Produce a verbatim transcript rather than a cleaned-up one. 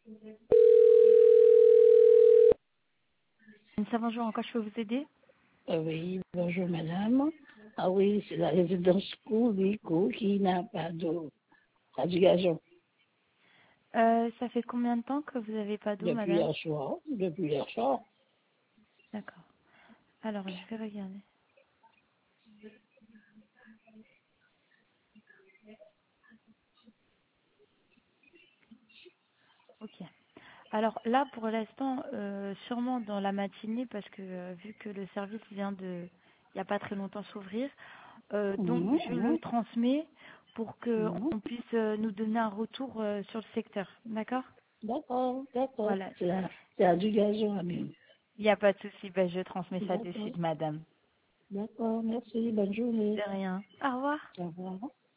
Ça, bonjour, encore je peux vous aider? Euh, Oui, bonjour madame. Ah oui, c'est la résidence Courico qui n'a pas d'eau. Ça du gazon. Euh, ça fait combien de temps que vous n'avez pas d'eau, Depuis madame? hier soir, depuis hier soir. D'accord. Alors, je vais regarder. Ok. Alors là, pour l'instant, euh, sûrement dans la matinée, parce que euh, vu que le service vient de, il n'y a pas très longtemps s'ouvrir, euh, donc Mhm, je le mhm, transmets pour mhm. qu'on puisse euh, nous donner un retour euh, sur le secteur. D'accord? D'accord, d'accord. Voilà. C'est la, c'est la du gazon, amie. Il n'y a pas de souci. Ben, je transmets ça de D'accord, suite, madame. d'accord, merci, bonne journée. De rien. Au revoir. Au revoir.